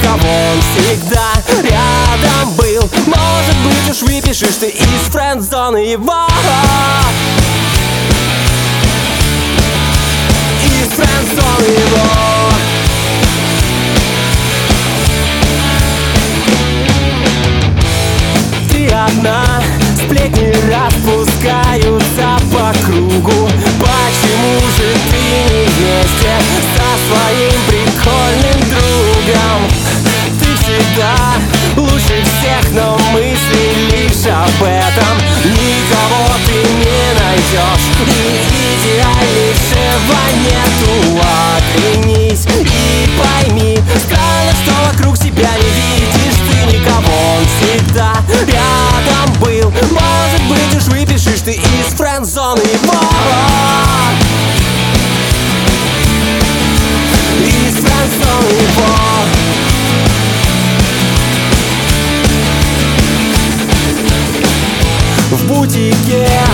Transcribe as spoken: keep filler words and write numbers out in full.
никого, он всегда рядом был. Может быть, уж выпишешь ты из френд-зоны его. Из френд-зоны его. Ты одна, сплетни распускаются по кругу. Почему же ты не вместе со своим прикольным другом? Ты всегда лучше всех, но мысли лишь об этом. Никого ты не найдешь, и идеальнейшего нету. Оглянись и пойми, странно, что вокруг себя не видишь ты никого, он всегда рядом был. Может быть, уж выпишешь ты из френд-зоны его. Из френд-зоны его. В бутике